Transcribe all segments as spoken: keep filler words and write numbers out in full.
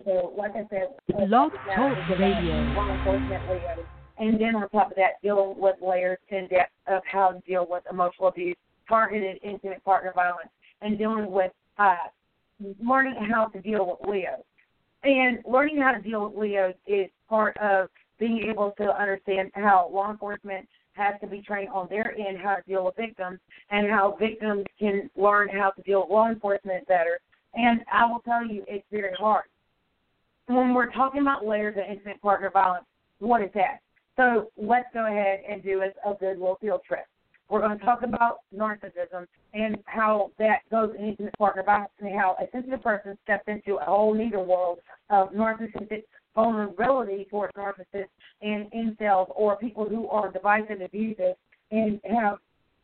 So, like I said, Blog Talk Radio. law enforcement layers, and then on top of that, dealing with layers in depth of how to deal with emotional abuse, targeted intimate partner violence, and dealing with uh, learning how to deal with Leos. And learning how to deal with Leos is part of being able to understand how law enforcement has to be trained on their end how to deal with victims, and how victims can learn how to deal with law enforcement better. And I will tell you, it's very hard. When we're talking about layers of intimate partner violence, what is that? So let's go ahead and do a, a good little field trip. We're going to talk about narcissism and how that goes in intimate partner violence, and how a sensitive person steps into a whole new world of narcissistic vulnerability towards narcissists and incels or people who are divisive and abusive, and have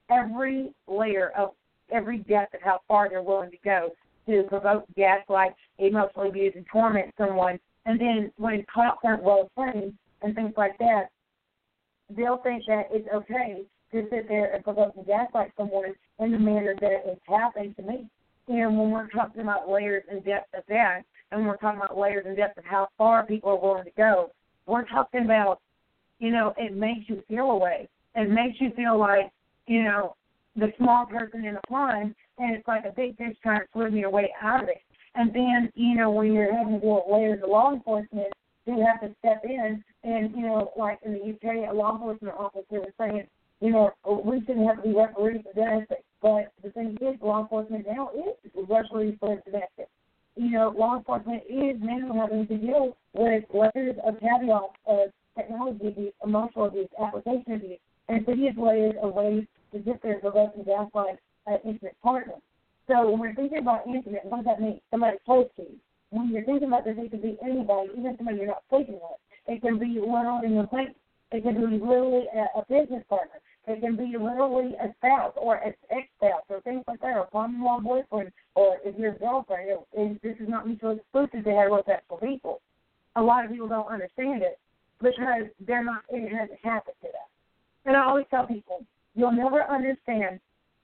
every layer of every depth of how far they're willing to go to provoke, gaslight, emotionally abuse, and torment someone. And then when cops aren't well trained and things like that, they'll think that it's okay to sit there and provoke and gaslight someone in the manner that it's happened to me. And when we're talking about layers and depth of that, and we're talking about layers and depth of how far people are willing to go, we're talking about, you know, it makes you feel away. It makes you feel like, you know, the small person in the pond, and it's like a big fish trying to swim your way out of it. And then, you know, when you're having to deal with layers of law enforcement, you have to step in, and, you know, like in the U K, a law enforcement officer was saying, you know, we shouldn't have to be referees for domestic. But the thing is, law enforcement now is referees for domestic. You know, law enforcement is now having to deal with layers of caveats of technology abuse, emotional abuse, application abuse, and so these layers of ways to sit there and provoke and gaslight an intimate partner. So when we're thinking about intimate, what does that mean? Somebody close to you. When you're thinking about this, it could be anybody, even somebody you're not sleeping with. It can be literally an acquaintance. It can be literally a, a business partner. It can be literally a spouse or an ex-spouse or things like that, or a common-law boyfriend, or if you're a girlfriend. It, it, this is not mutually exclusive to heterosexual people. A lot of people don't understand it because they're not, it hasn't happened to them. And I always tell people, you'll never understand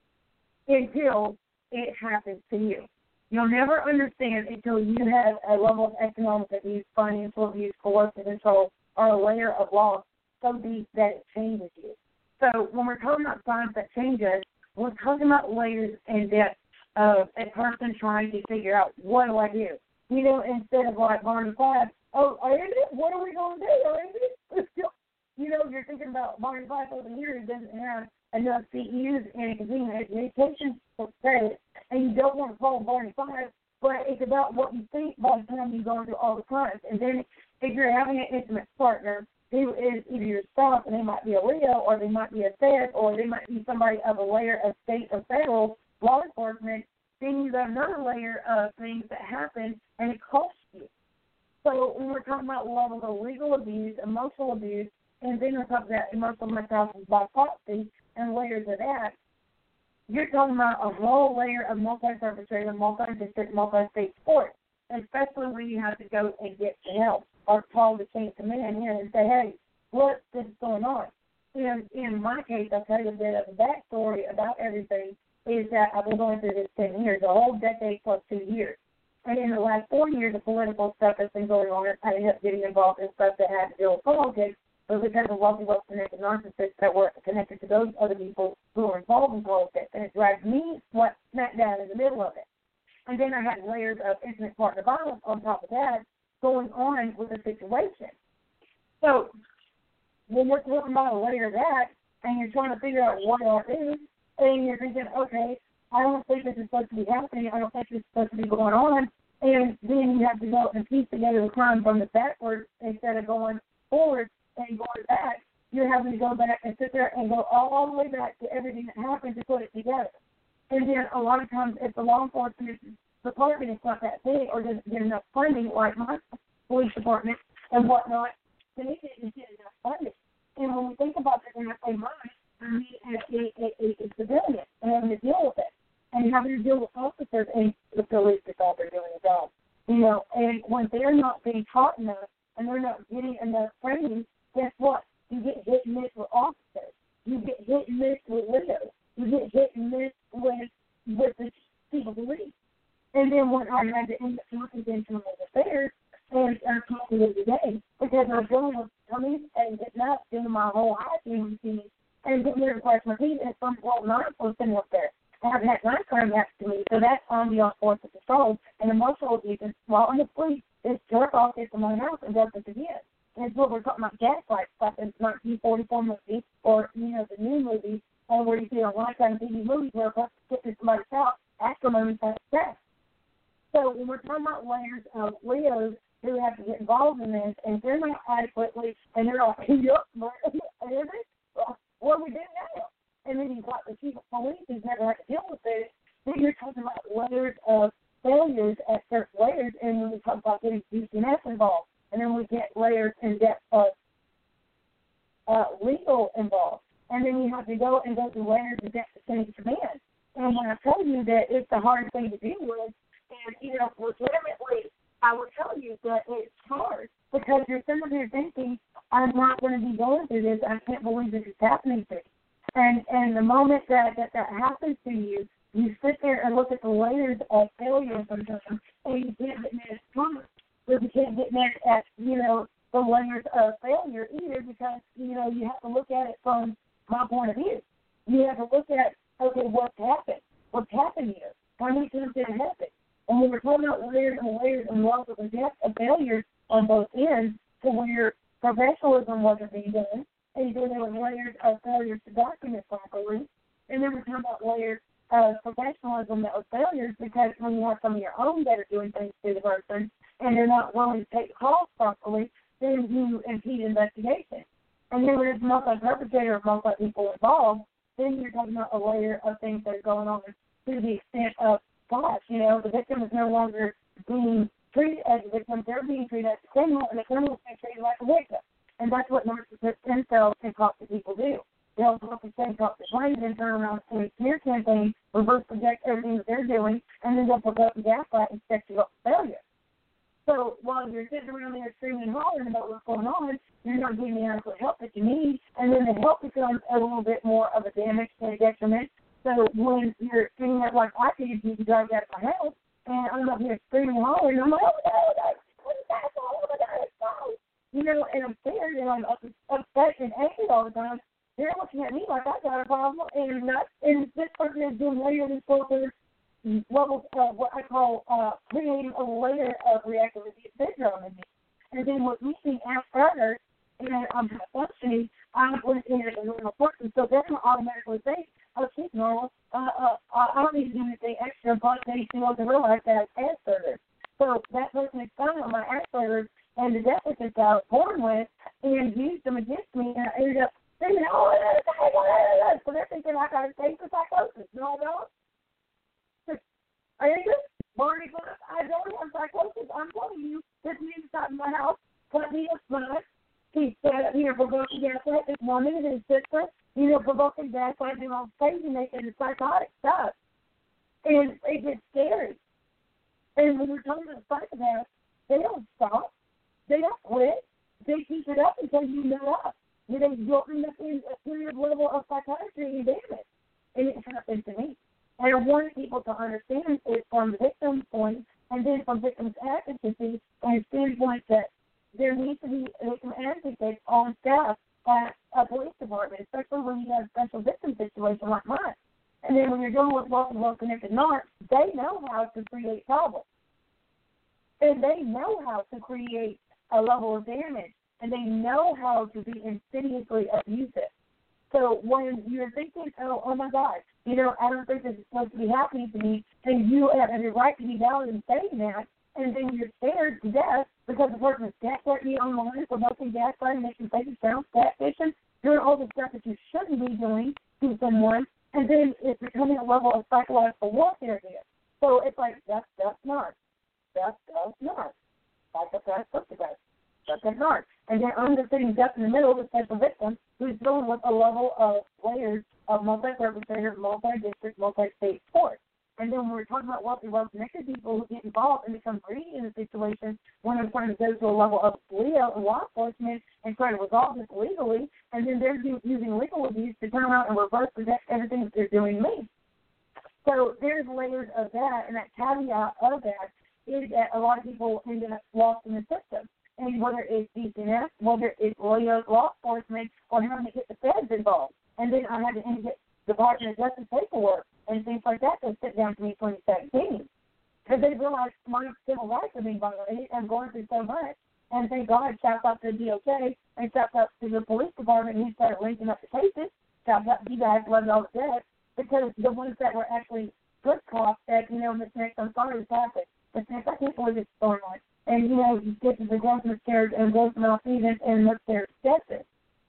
until it happens to you. You'll never understand until you have a level of economic abuse, financial abuse, coercive control, or a layer of law so deep that it changes you. So when we're talking about signs that change us, we're talking about layers and depth of a person trying to figure out, what do I do? You know, instead of like Barney Fife, oh, Andy, what are we going to do, Andy? You know, you're thinking about Barney Fife over here who doesn't have enough C E Us and a continuing education for credit, and you don't want to call Barney Fife, but it's about what you think by the time you go through all the crimes. And then if you're having an intimate partner who is either your spouse, and they might be a Leo, or they might be a Fed, or they might be somebody of a layer of state or federal law enforcement, then you got another layer of things that happen, and it costs you. So when we're talking about levels of legal abuse, emotional abuse, and then on top of that, emotional mental by proxy, and layers of that, you're talking about a whole layer of multi-surface area, multi-district, multi-state support, especially when you have to go and get help or call the chain of command here and say, hey, what's this going on? In, in my case, I'll tell you a bit of a backstory about everything, is that I've been going through this ten years, a whole decade plus two years. And in the last four years of political stuff that's been going on, I ended up getting involved in stuff that had to do with politics, but because of wealthy, well-connected narcissists that were connected to those other people who were involved in politics, and it dragged me what smack down in the middle of it. And then I had layers of intimate partner violence on top of that going on with the situation. So when we're talking about a layer of that, and you're trying to figure out what do I do, and you're thinking, okay, I don't think this is supposed to be happening, I don't think this is supposed to be going on, and then you have to go and piece together the crime from the backwards instead of going forward and going back. You're having to go back and sit there and go all the way back to everything that happened to put it together. And then a lot of times if the law enforcement department is not that big or doesn't get enough funding, like my police department and whatnot, then they didn't get enough funding. And when we think about this in my mind, I mean, as a, a, a, a civilian and having to deal with it, and having to deal with officers and the police that thought they're doing a job. You know, and when they're not being taught enough and they're not getting enough training, guess what? You get hit and miss with officers. You get hit and miss with widows. You get hit and miss with, with the chief of police. And then when I had to end up talking to internal affairs, our company today because I was going with tummies and getting up, doing my whole hygiene routine, and getting there to brush my teeth, and some old nurse was sitting up there. I haven't had nighttime next to me, so that's on the force of control. And emotional abuse is while I'm asleep, this jerk off gets in my house and does this again. And it's what we're talking about gaslight stuff in nineteen forty-four movie or, you know, the new movie uh, where you see a lifetime T V movies where a person gets in somebody's house after moments have sex. So when we're talking about layers of Leos who have to get involved in this, and they're not adequately, and they're like, yup, what do we do now? And then you've got the chief of police who's never had to deal with it. Then you're talking about layers of failures at certain layers, and when we talk about getting D C F involved, and then we get layers in depth of uh, legal involved, and then you have to go and go through layers in depth of chain of command. And when I tell you that it's the hardest thing to deal with, and, you know, legitimately, I will tell you that it's hard because you're sitting there thinking, I'm not going to be going through this. I can't believe this is happening to me. And and the moment that, that that happens to you, you sit there and look at the layers of failure sometimes, and you can't get mad at trauma. But you can't get mad at, you know, the layers of failure either because, you know, you have to look at it from my point of view. You have to look at, okay, what's happened? What's happened here? How many times did it happen? And when we're talking about layers and layers and levels of depth of failures on both ends, to where professionalism wasn't being done, and then there were layers of failures to document properly, and then we're talking about layers of professionalism that was failures because when you have some of your own that are doing things to the person and they're not willing to take calls properly, then you impede investigation. And then when there's multi-perpetrator or multi-people involved, then you're talking about a layer of things that are going on to the extent of, gosh, you know, the victim is no longer being treated as a victim, they're being treated as a criminal, and the criminal is being treated like a victim. And that's what narcissists themselves and toxic people do. They'll talk and say toxic claims and turn around and smear campaign, reverse project everything that they're doing, and then they'll pick up and gaslight and set you up for failure. So while you're sitting around there screaming and hollering about what's going on, you're not getting the adequate help that you need, and then the help becomes a little bit more of a damage and a detriment. So when you're sitting there like I did, you can drive out of my house, and I'm up here screaming and hollering, and I'm like, oh, my God, what is that? Oh, my God, it's fine. You know, and I'm scared, and I'm upset and angry all the time. They're looking at me like I got a problem, and not, and this person is doing layer and filter levels of what I call uh, creating a layer of reactive syndrome in me. And then with me being Asperger's, and I'm not functioning, I'm going to as a normal person, so they're going to automatically think, oh, she's normal. Uh, uh, I don't need to do anything extra, but they still to realize that I'm Asperger's. So that person is found on my Asperger's and the deficits I was born with and used them against me, and I ended up thinking, oh, so they're thinking I got a case of psychosis. No, I don't. I ain't just Barney, but I don't have psychosis. I'm telling you, this man inside my house cut me a smut. He said, you know, provoking gaslight, this woman and his sister, you know, provoking gaslight and all crazy making and psychotic stuff. And it gets scary. And when we're talking about psychopaths, they don't stop. They don't quit. They keep it up until you know up. You know, you're in a period level of psychiatry and damage. And it happened to me. And I want people to understand it from the victim's point and then from victim's advocacy and standpoint that there needs to be victim advocates on staff at a police department, especially when you have a special victim situation like mine. And then when you're dealing with local, well-connected narcs, they know how to create problems. And they know how to create a level of damage. And they know how to be insidiously abusive. So when you're thinking, oh, oh my God, you know, I don't think this is supposed to be happening to me, and you have every right to be valid in saying that, and then you're scared to death because the person is gaslighting you online, promoting gaslighting, making fake accounts, catfishing, doing all the stuff that you shouldn't be doing to someone, and then it's becoming a level of psychological warfare there. So it's like, that's, that's not. That's, that's not. That's, that's, that's, that's, that's, that's not. And then I'm just sitting just in the middle of the special victim who's dealing with a level of layers of multi-perpetrator, multi-district, multi-state sports. And then when we're talking about wealthy, well-connected people who get involved and become greedy in a situation when they're trying to go to a level of Leo and law enforcement and try to resolve this legally, and then they're using legal abuse to turn around and reverse project everything that they're doing to me. So there's layers of that, and that caveat of that is that a lot of people end up lost in the system. and whether it's D C N S, whether it's Leo's law enforcement, or having to get the feds involved. And then I had to get Department of Justice paperwork and things like that to sit down to me in twenty seventeen. Because they realized my civil rights are being violated and going through so much. And thank God, shout out to the D O J and shout out to the police department who started linking up the cases. Shout out to you guys, love all the dead. Because the ones that were actually good cops said, you know, Miss Nix, I'm sorry this happened. But Nix, I can't believe it's going on. And, you know, you get to the gross miscarriage and gross malfeasance and look their justice.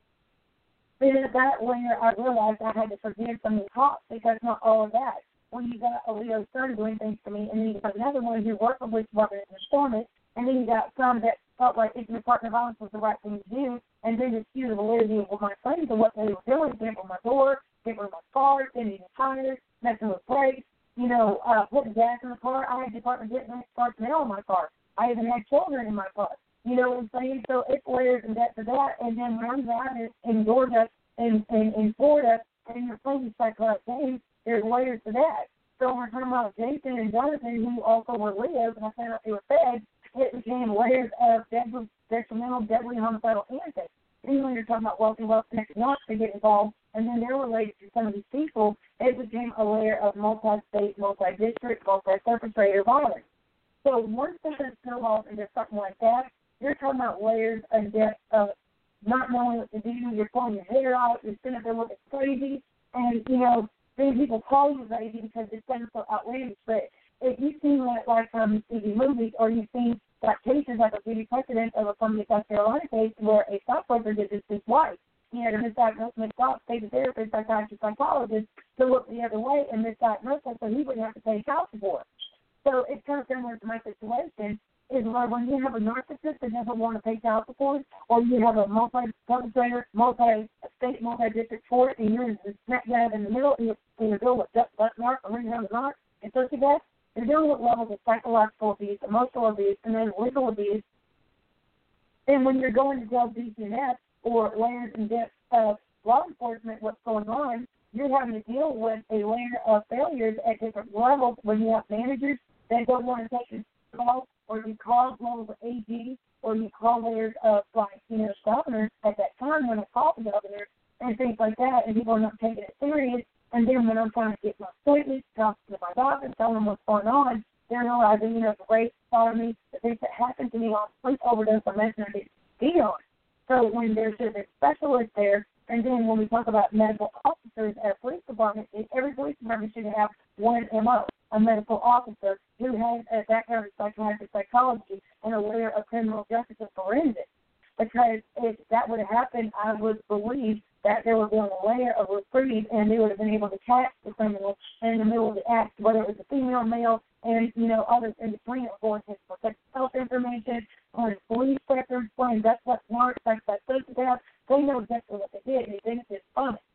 But at that later, I realized I had to forgive some of the cops because not all of that. When you got a Leo son doing things to me, and then you got another one who worked for the police department as an informant, and then you got some that felt like intimate partner violence was the right thing to do, and then dispute the validity of my friends and what they were doing, getting from my door, getting from my car, getting the tires, messing with brakes, you know, uh, putting gas in the car. I had Department of Justice personnel in my car. I even had children in my car. You know what I'm saying? So it's layers and depth to that. And then when I'm driving in Georgia and in, in Florida, and you're playing psychotic games, there's layers to that. So we're talking about Jason and Jonathan, who also were Leos, and I found out they were feds. It became layers of deadly, detrimental, deadly homicidal antics. Even when you're talking about wealthy, wealth-connected knots, they get involved, and then they're related to some of these people. It became a layer of multi-state, multi-district, multi-perpetrator violence. So once this snowballs into something like that, you're talking about layers and depth of not knowing what to do. You're pulling your hair out. You're sitting up there looking crazy. And, you know, then people call you crazy because it's sounds so outlandish. But if you've seen that, like from T V movies, or you've seen like cases like a beauty precedent of a from the South Carolina case where a stockbroker did this to his wife. He had a misdiagnosed mental state a therapist, psychiatrist, psychologist to look the other way and misdiagnose her so he wouldn't have to pay child support. So it's kind of similar to my situation, is where when you have a narcissist that doesn't want to pay child support, or you have a multi-perpetrator, multi-state, multi-district court, and you're in the smack dab in the middle, and you're, you're dealing with just that narc, or ring around the narc, and sociopath, you're dealing with levels of psychological abuse, emotional abuse, and then legal abuse. And when you're going to jail D C N S or layers and depth of law enforcement, what's going on, you're having to deal with a layer of failures at different levels when you have managers that don't want to take control, or you call levels of A G, or you call layers of, like, you know, governors at that time when I called the governor and things like that, and people are not taking it serious. And then when I'm trying to get my appointments, talk to my doctor, tell them what's going on, they're realizing, you know, the rape, sodomy, the things that happened to me on sleep overdose, I mentioned I didn't be on. So when there's a specialist there, and then when we talk about medical officers at a police department, every police department should have one M O, a medical officer who has a background in psychiatric psychology and a layer of criminal justice and forensics. Because if that would have happened, I would believe that there would have been a layer of reprieve, and they would have been able to catch the criminal in the middle of the act, whether it was a female, male, and, you know, others in between, of course, his protected health information, on his police records, when that's what marks, like that sociopath, they know exactly what they did, and they benefit from it.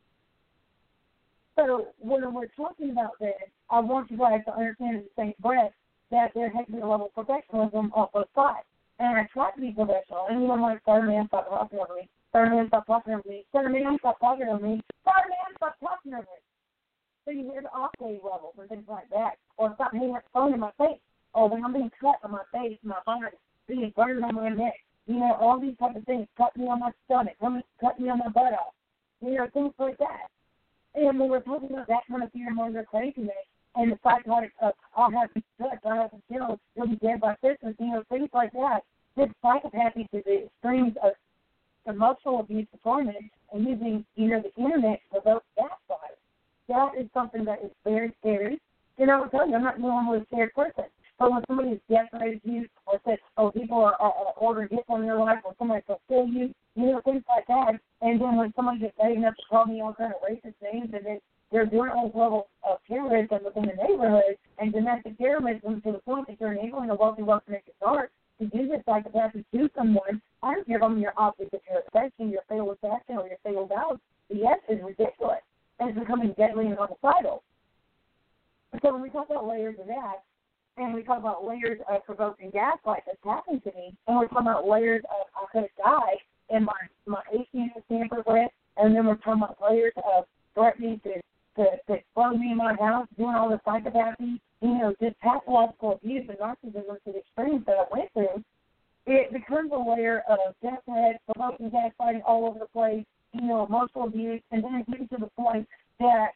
So when we're talking about this, I want you guys to understand in the same breath that there has to be a level of professionalism on both sides. And I try to be professional, and you know, like, third man, stop talking over me. Third man, stop talking over me. Third man, stop talking over me. Third man, stop talking over me. So you hear the octave levels and things like that. Or stop hitting that phone in my face. Or when I'm being cut on my face, my body, being burned on my neck. You know, all these type of things. Cut me on my stomach. Cut me on my butt off. You know, things like that. And when we're talking about that kind of fear monger craziness, and the psychotic, uh, I'll have to touch, I'll have to kill, you'll be dead by Christmas, you know, things like that. This psychopathy to the extremes of emotional abuse to torment and using, you know, the internet to provoke that side. That is something that is very scary. You know, I'll tell you, I'm not normally a scared person. But when somebody is desperate you or says, oh, people are, are, are ordering hits on your life, or somebody's going to kill you, you know, things like that. And then when somebody gets bad enough to call me all kind of racist names, and then they're doing all this level of terrorism within the neighborhood and domestic terrorism to the point that you're enabling a wealthy, well-connected dark to do this psychopathy to someone. I don't care if I'm your object of your affection, your fatal attraction, or your fatal doubt. The yes is ridiculous. And it's becoming deadly and homicidal. So when we talk about layers of that, and we talk about layers of provoking gaslight that's happened to me, and we're talking about layers of I could have died in my, my eighteen Stanford breath, and then we're talking about layers of threatening to, to, to explode me in my house, doing all the psychopathy, you know, just pathological abuse and narcissism to the extremes that I went through. It it becomes a layer of death threats, provoking gaslighting all over the place, you know, emotional abuse, and then it gets to the point that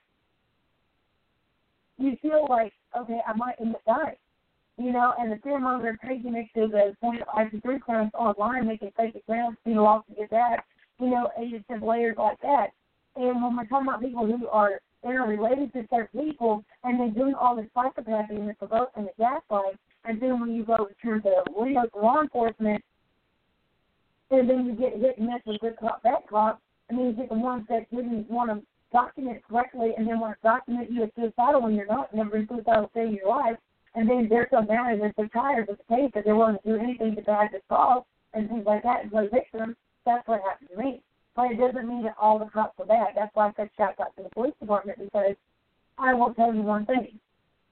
you feel like, okay, I might end up dying. You know, and the fear-mongering craziness to the point of I C three crimes online, making fake accounts, you know, off to get that, you know, and it's just layers like that. And when we're talking about people who are interrelated to certain people, and they're doing all this psychopathy and the provoke and the gaslight, and then when you go to turn to law enforcement, and then you get hit and miss with good cop, bad cop, and then you get the ones that didn't want to document correctly, and then want to document you as suicidal when you're not, never been suicidal in your life. And then they're so mad that they're tired of the case that they're willing to do anything to bad the cause and things like that and play victim. That's what happened to me. But it doesn't mean that all the cops are bad. That's why I said shout out to the police department, because I will tell you one thing.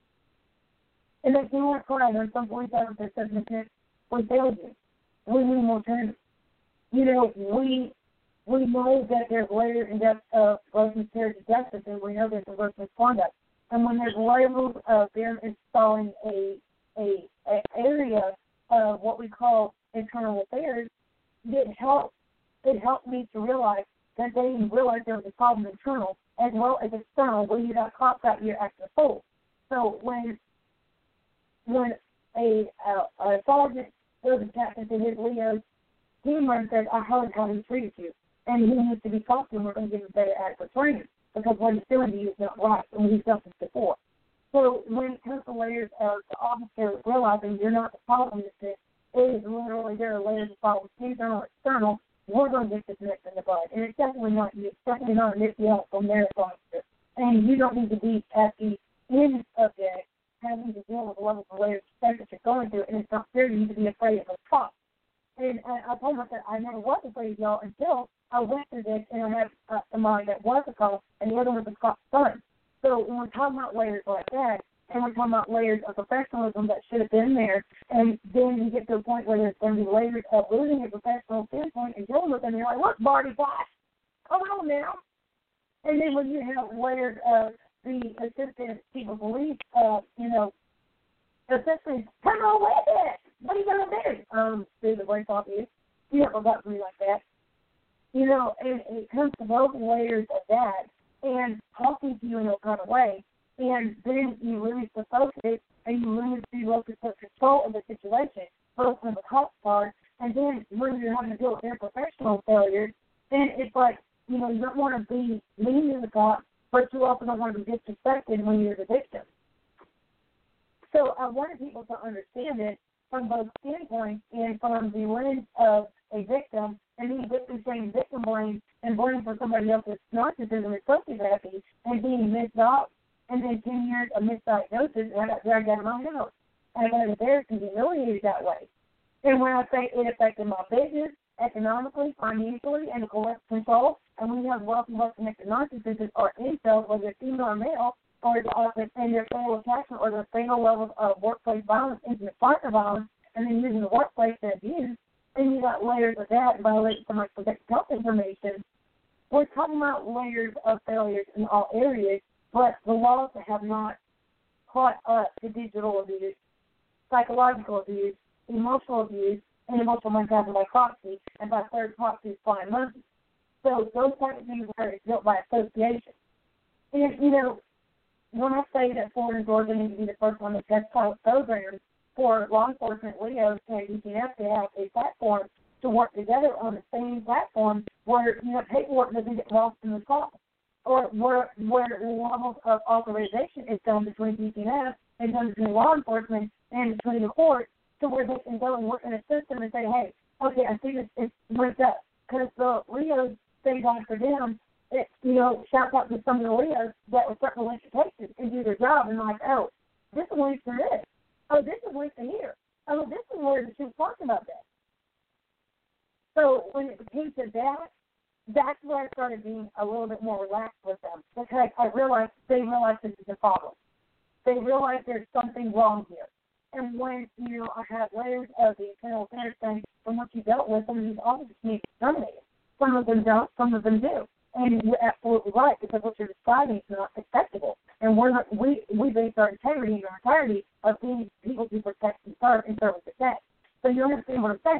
It makes me want to cry when some police officer says, we failed you. We need more training. You know, we we know that there's layers and depth of gross miscarriage of justice, and we know there's a gross misconduct. And when there's labels of them installing a, a a area of what we call internal affairs, it helped it helped me to realize that they didn't realize there was a problem internal as well as external, where you got cops out here acting a fool. So when when a a, a sergeant goes and taps into his Leo's team and says, I heard how he treated you, and he needs to be talked to, and we're going to give him better adequate training, because what he's doing to you is not right, and he's done this before. So when it comes to layers of the officer realizing you're not the problem with this, it is literally there are layers of problems, internal, external, we're going to get this mix in the bud. And it's definitely not you. It's definitely not an issue from their officer. And you don't need to be at the end of that having to deal with the level of layers of stuff that you're going through, and it's not fair to you to be afraid of a cop. And I, I told myself I never was afraid of y'all until I went through this, and I had uh, somebody that was a cop, and the other one was a cop's son. So when we're talking about layers like that, and we're talking about layers of professionalism that should have been there, and then you get to a point where there's going to be layers of losing your professional standpoint and dealing with them, and you're like, look, Barty, gosh, come on now. And then when you have layers of the assistant chief of police, uh, you know, essentially, come on with it. What are you going to do? Um, do the voice off you. You don't go up to me like that. You know, and it comes to both layers of that and talking to you in a kind of way. And then you lose the focus and you lose the locus of control of the situation, both on the cop's part, and then when you're having to deal with their professional failures, then it's like, you know, you don't want to be mean to the cop, but you also don't want to be disrespected when you're the victim. So I wanted people to understand it from both standpoints and from the lens of a victim, and being victim saying victim blame and blame for somebody else's narcissism and sociopathy and being missed off, and then ten years of misdiagnosis, and I got dragged out of my house. And I got embarrassed and humiliated that way. And when I say it affected my business, economically, financially, and collective control, and when you have wealthy, well-connected narcissists or incels, whether they're female or male, or the office and their fatal attachment or their fatal levels of workplace violence, intimate partner violence, and then using the workplace to abuse, and you got layers of that and violating somebody's protected health information. We're talking about layers of failures in all areas, but the laws that have not caught up to digital abuse, psychological abuse, emotional abuse, and emotional mentality by proxy, and by third proxy is flying monkeys. So those types of things are built by association. And, you know, when I say that Florida and Georgia need to be the first one to test pilot programs for law enforcement, Leos, and U T F to have a platform to work together on the same platform where, you know, paperwork doesn't get lost in the sauce, or where where the levels of authorization is done between U T F and done between law enforcement and between the court, to where they can go and work in a system and say, hey, okay, I see this, it's linked up. Because the Leos, thank God for them, it, you know, shout out to some of the Leos that were starting to link to cases and do their job and like, oh, this is linked to this. Oh, this is linked to here. Oh, this is where she was talking about that. So when it came to that, that's where I started being a little bit more relaxed with them, because I realized they realized this is a problem. They realized there's something wrong here. And when, you know, I have layers of the internal affairs thing from what you dealt with, some of these officers need to be terminated. Some of them don't, some of them do. And you're absolutely right, because what you're describing is not acceptable. And we're not, we we base our integrity and our entirety of being people to protect and serve and serve with the tech. So you understand what I'm saying.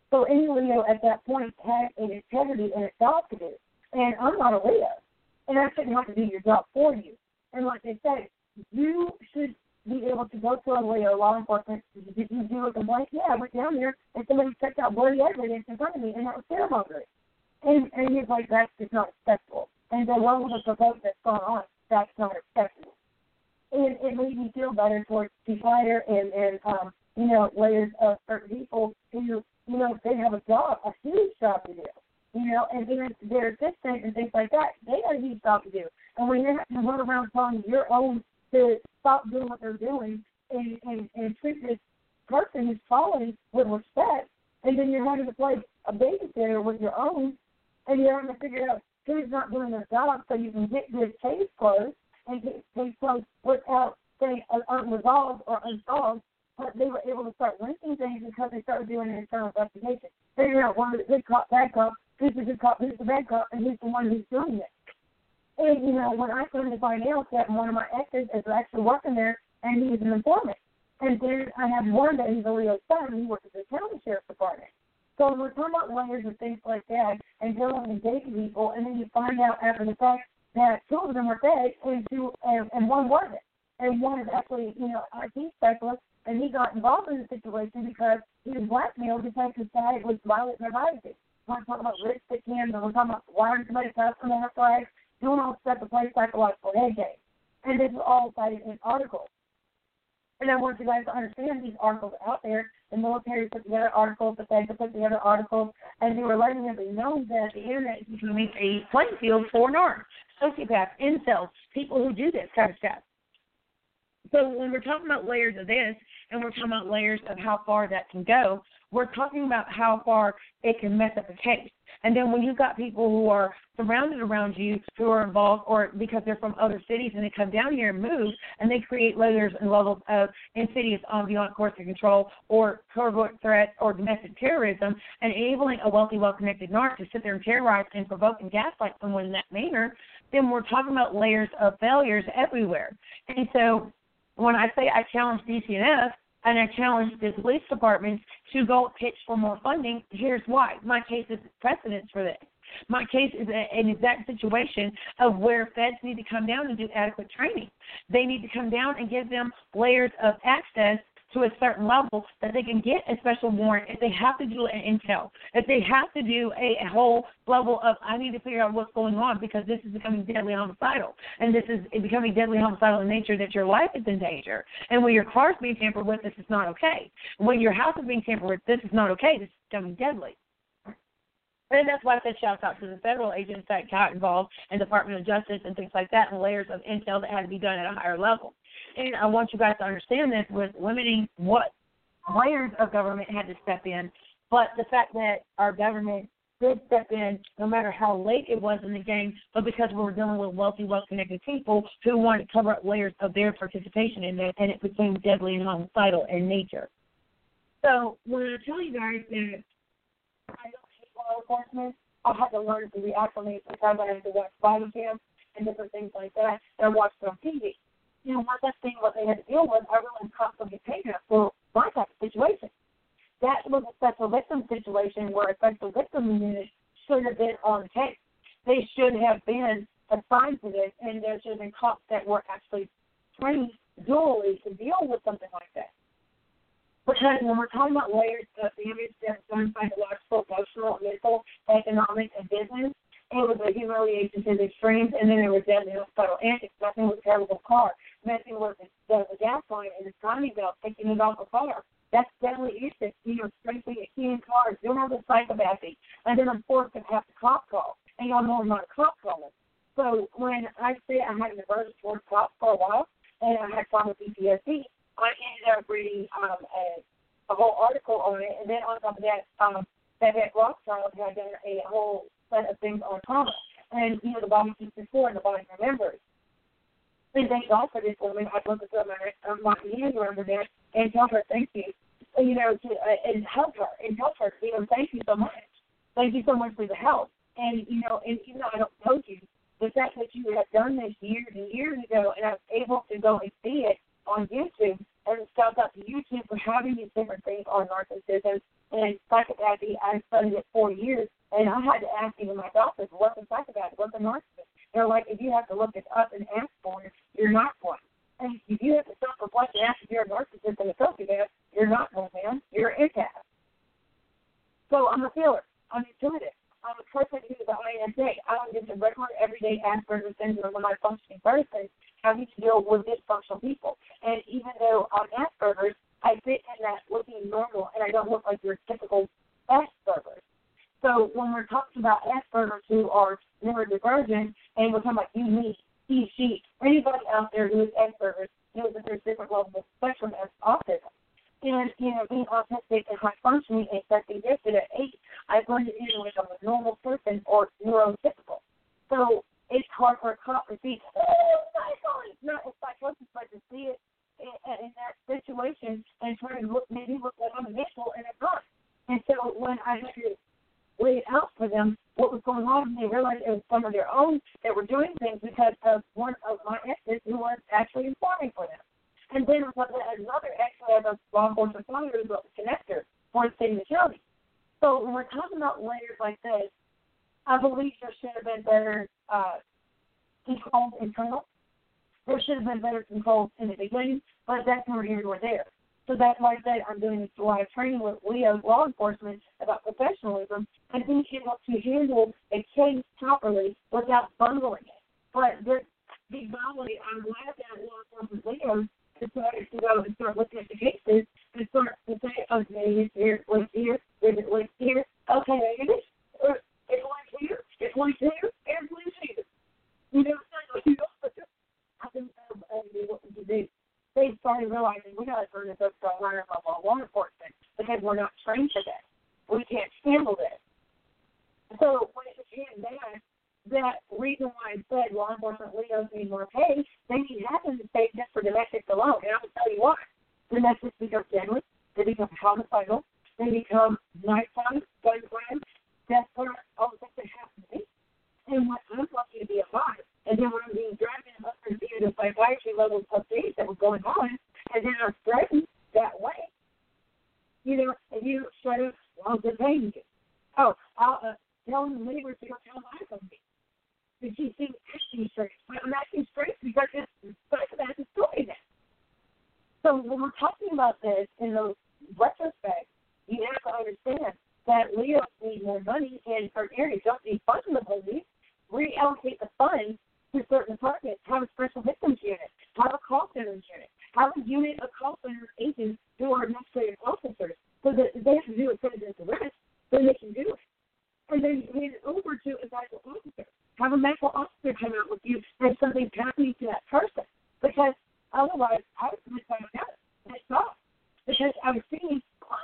So any Leo at that point has an integrity and a job to do. And I'm not a Leo, and I shouldn't have to do your job for you. And like they say, you should be able to go to a Leo law enforcement. Did you do a complaint? Yeah, I went down there and somebody checked out bloody evidence in front of me, and that was ceremony. And and he's like, that's just not acceptable. And then what was the provoke that's going on? That's not acceptable. And it made me feel better towards the fighter and, and um, you know, layers of certain people who, you know, they have a job, a huge job to do. You know, and then their assistant and things like that, they got a huge job to do. And when you're having to run around telling your own to stop doing what they're doing and, and, and treat this person who's following with respect, and then you're having to play a babysitter with your own, and you're having to figure out who's not doing their job so you can get this case closed and get this case closed without saying unresolved or unsolved. But they were able to start linking things because they started doing an internal investigation, figuring out one of the good cop, bad cop, who's the good cop, who's the bad cop, and who's the one who's doing it. And, you know, when I started to find out that one of my exes is actually working there, and he's an informant. And then I have one that he's a Leo son, and he works at the county sheriff's department. So we're talking about layers and things like that, and dealing with dating people, and then you find out after the fact that two of them were dead, and two, and, and one wasn't. And one is actually, you know, I T specialist, and he got involved in the situation because he was blackmailed because his side was violating their privacy. We're talking about risk that can, we're talking about wiring somebody's house from their flag, doing all stuff to play psychological head game. And this is all cited in articles. And I want you guys to understand these articles out there. The military put together articles, the feds put together articles, and they were letting everybody know that the internet is becoming a playing field for narcs, sociopaths, incels, people who do this kind of stuff. So when we're talking about layers of this, and we're talking about layers of how far that can go, we're talking about how far it can mess up a case. And then when you've got people who are surrounded around you who are involved, or because they're from other cities and they come down here and move, and they create layers and levels of insidious on beyond course of control or covert threats or domestic terrorism, and enabling a wealthy, well-connected narc to sit there and terrorize and provoke and gaslight someone in that manner, then we're talking about layers of failures everywhere. And so when I say I challenge D C N F and I challenge the police departments to go pitch for more funding, here's why. My case is precedence for this. My case is an exact situation of where feds need to come down and do adequate training. They need to come down and give them layers of access to a certain level that they can get a special warrant if they have to do an intel, if they have to do a, a whole level of, I need to figure out what's going on because this is becoming deadly homicidal, and this is becoming deadly homicidal in nature that your life is in danger. And when your car's being tampered with, this is not okay. When your house is being tampered with, this is not okay. This is becoming deadly. And that's why I said shout out to the federal agents that got involved and Department of Justice and things like that, and layers of intel that had to be done at a higher level. And I want you guys to understand this with limiting what layers of government had to step in, but the fact that our government did step in no matter how late it was in the game, but because we were dealing with wealthy, well-connected people who wanted to cover up layers of their participation in it, and it became deadly and homicidal in nature. So when I tell you guys that I don't hate law enforcement, I had to learn to reacclimate. Sometimes I had to watch body cams and different things like that, and I watched on T V. You know, once I seen what they had to deal with, I realized constantly get paid for my type of situation. That was a special victim situation where a special victim unit should have been on the case. They should have been assigned to this, and there should have been cops that were actually trained dually to deal with something like that. Because when we're talking about layers of damage that's done psychological, emotional, mental, economic, and business, it was a humiliation to the extremes, and then there was deadly homicidal antics, messing with a terrible car, messing with the, the, the gas line and the timing belt, taking it off the car. That's deadly usage, you know, strafing a key in cars, doing all the psychopathy, and then I'm forced to have the cop call. And y'all know I'm not a cop caller. So when I say I had an aversion towards cops for a while, and I had problem with P T S D, I ended up reading um, a, a whole article on it, and then on top of that, um, that Ed Rothschild had done a whole set of things on trauma. And, you know, the body keeps before and the body remembers. And thank God for this woman. I'd look at my, uh, my hand remember that and tell her thank you, you know, to, uh, and help her, and help her, you know, thank you so much. Thank you so much for the help. And, you know, and even though I don't know you, the fact that you have done this years and years ago, and I was able to go and see it on YouTube, and shout out to YouTube for having these different things on narcissism And psychopathy, I studied it four years, and I had to ask even my doctors, what's a psychopath, what's a narcissist? They're like, if you have to look it up and ask for it, you're not one. And if you have to self-reflect and ask if you're a narcissist and a sociopath, you're not one, man. You're an empath. So I'm a feeler. I'm intuitive. I'm a person who's the I N F J. I'm just a regular, everyday Asperger's syndrome when I'm a functioning person having to deal with dysfunctional people. And even though I'm Asperger's, I fit in that looking normal, and I don't look like your typical Asperger's. So when we're talking about Asperger's who are neurodivergent, and we're talking about you, me, he, she, anybody out there who is Asperger's knows that there's different levels of spectrum as autism. And, you know, being autistic and high-functioning and especially gifted at eight, I've learned to either like I'm a normal person or neurotypical. So it's hard for a cop to see, oh, it's not a psychosis, but to see it in, in that situation and try to look, maybe look like I'm a visual and I'm not. And so when I had to lay it out for them what was going on, they realized it was some of their own that were doing things because of one of my exes who was actually informing for them. And then another ex who had a law enforcement father who was a connector for the city and county. So when we're talking about layers like this, I believe there should have been better uh, controls internal. There should have been better controls in the beginning, but that's neither here nor there. So that's why I said I'm doing this live training with Leo law enforcement about professionalism and being able to handle a case properly without bungling it. But the big volley, I'm glad that law enforcement Leos decided to go and start looking at the cases and start to say, okay, it's here, it's here, it's here, okay, it is. It's like here, it's like here, and it's like here. You know, you know, I think that's what we do. They started realizing we got to turn this up to a higher level of law enforcement because we're not trained for that. We can't handle this. So when it became that, that reason why I said law enforcement Leos need more pay, they need half of the pay just for domestics alone. And I'm going to tell you why. Domestics become deadly. They become homicidal. They become knife crime, gun crime, death crime, all the things that happen to me. And when I'm lucky to be alive, and then when I'm being dragged up and viewed the psychiatry levels of things that were going on, and then I'm threatened that way, you know, and you shut up, well, good paying you. Oh, I'll uh, tell the neighbors to go tell my family. Did she think acting straight? I'm acting straight because it's psychopath is doing that. So when we're talking about this in the retrospect, you have to understand that Leos need more money in certain areas. Don't need funds in the police. Reallocate the funds to certain departments. Have a special victims unit. Have a call center unit. Have a unit of call center agents who are administrative officers so that if they have to do a citizen's arrest, then they can do it. And then hand it over to a medical officer. Have a medical officer come out with you if something's happening to that person. Because otherwise, I was going to find out. That's all. Because I was seeing,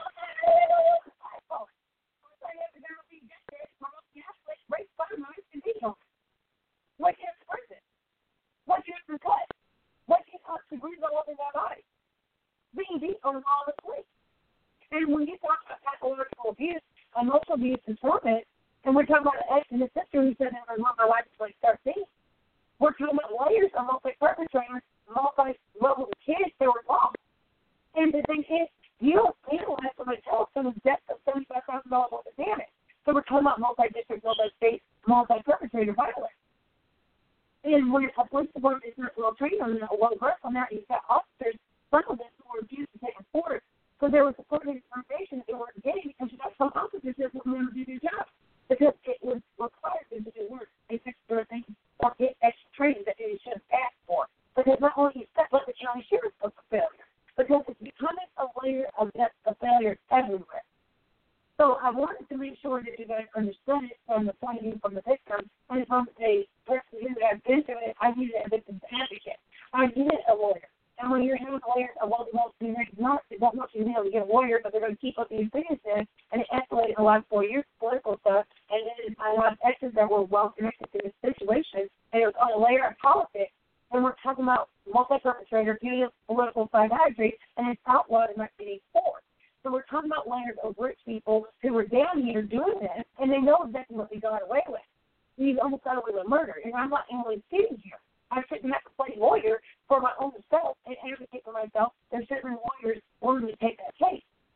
what can the person? What can the cut? What can the breathe all over my body? Being beat on all the place. And when you talk about pathological abuse, emotional abuse, and torment, and we're talking about an ex and a sister who said that I want my life to like thirteen. We're talking about layers of multi-perpetrators, multi-level kids that were involved. And the thing is, you don't penalize somebody else for the death of seventy-five thousand dollars worth of damage. So we're talking about multi-district, multi-state, multi-perpetrator violence. And when a police department is not well trained on that, well versed on that, you've got officers, some of them who were abused to take reports. So there was a certain information that they weren't getting because you got some officers that wouldn't want to do their job because it was required them to do work, they fix their things, or get extra training that they should have asked for. Because not only is that, but the county sheriff was a failure. Because it's becoming a layer of, of failure everywhere. So I wanted to make sure that you guys understood it from the point of view from the victim and from a person who has been through it. I needed a victim's advocate. I needed a lawyer. And when you're having lawyers, a lot of them not don't want you to be able to get a lawyer, but they're going to keep up these things in, and it escalated in the last four years political stuff. And then I had exes that were well connected to this situation, and it was on a layer of politics. And we're talking about multi-perpetrator, punitive political psychiatry, and it's outlawed in nineteen eighty-four. So we're talking about layers of rich people who were down here doing this, and they know exactly what we got away with. We almost got away with murder, and I'm not only sitting here. I shouldn't have to play lawyer for my own self and advocate for myself. There should be lawyers willing to take that case.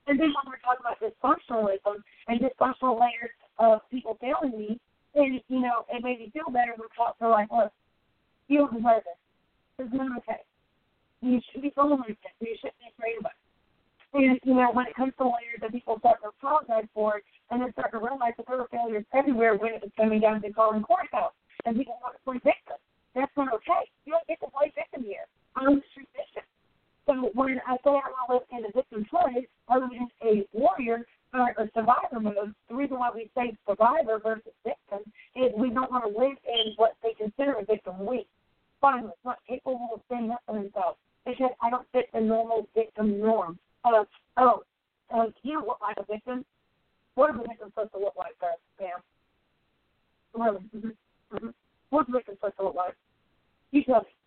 And then when we're talking about dysfunctionalism and dysfunctional layers of people failing me, and, you know, it made me feel better when talks are like, look, you don't deserve this. This is not okay. You should be feeling like this. You shouldn't be afraid of it. And, you know, when it comes to layers that people start to apologize for it, and then start to realize that there were failures everywhere when it was coming down to calling courthouse, and people want to play victim. That's not okay. You don't get to play victim here. I'm the true victim. So when I say I want to live in the victim choice, other than a warrior or a survivor mode, the reason why we say survivor versus victim is we don't want to live in what they consider a victim weak. Finally, not capable of standing up for themselves because I don't fit the normal victim norm of, oh, uh, you don't look like a victim. What is a victim supposed to look like, uh, Pam? Really? Mm-hmm. Mm-hmm. What's a victim supposed to look like? You tell me.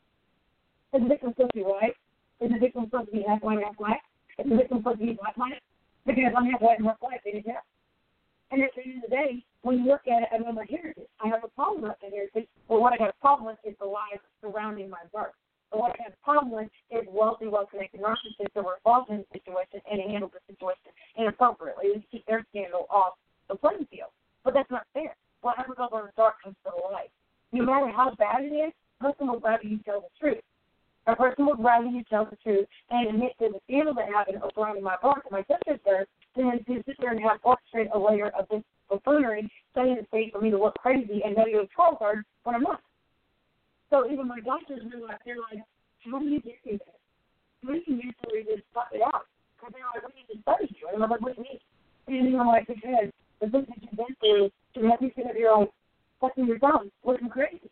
Is the victim supposed to be white? Is the victim supposed to be half white, half black? Is the victim supposed to be black white? Because I'm half white and half black, they didn't have. And at the end of the day, when you look at it, I know my heritage. I have a problem with the heritage, but what I have a problem with is the lies surrounding my birth. But what I have a problem with is wealthy, well-connected narcissists that were involved in the situation and handled the situation inappropriately to keep their scandal off the playing field. But that's not fair. Whatever goes on in the dark comes to the light. No matter how bad it is, a person will rather you tell the truth. A person would rather you tell the truth and admit to the scandal that happened surrounding my birth and my sister's birth than to sit there and have orchestrate a layer of this buffoonery, setting the stage for me to look crazy and know you're a troll card when I'm not. So even my doctors realize, they're like, how do you get through this? How do you mentally just stop it out? Because they're like, we need to study you. And I'm like, what do you mean? And I'm like, because the things that you've been through should have you sit up here like, sucking your thumb, looking crazy.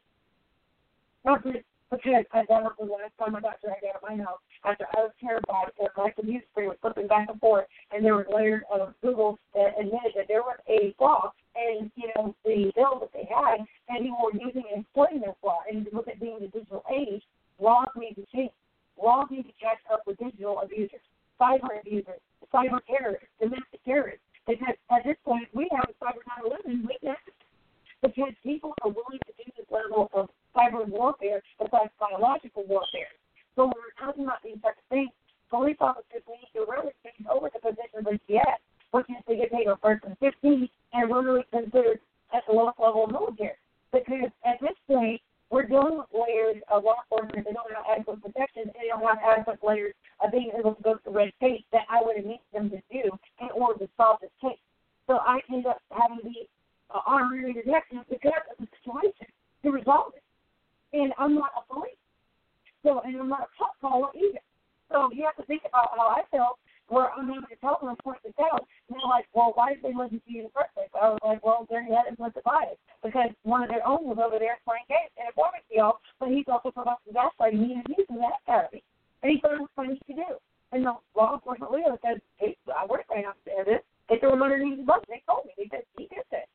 Not just because I got up the last time I got to I got at my house after I was terrified that my computer screen was flipping back and forth, and there was layers of Google that admitted that there was a flaw, and, you know, the bill that they had, and people were using and exploiting their flaw. And with it being the digital age, laws need to change. Laws need to catch up with digital abusers, cyber abusers, cyber terrorists, domestic terrorists. Because at this point, we have a cyber nine eleven witness because people are willing to do this level of cyber warfare besides biological warfare. So when we're talking about these types of things, police officers need to really take over the position of G S, which is to get paid on first and fifteen, and we're really considered at the lowest level of military. Because at this point, we're dealing with layers of law enforcement that don't have adequate protection, and they don't have adequate layers of being able to go through red tape that I would have needed them to do in order to solve this case. So I end up having to be uh, honorary detective because of the situation to resolve it. And I'm not a police. So, and I'm not a cop caller either. So you have to think about how I felt where I'm having to tell them and point this out. And they're like, well, why did they listen to you in the first place? I was like, well, they had implicit bias because one of their own was over there playing games and informing to y'all, but he's also providing gaslighting me and using that therapy. And he thought it was funny to do. And the law enforcement leader said, hey, I work right out there. This. They threw him underneath the bus. They told me. They said, he did this.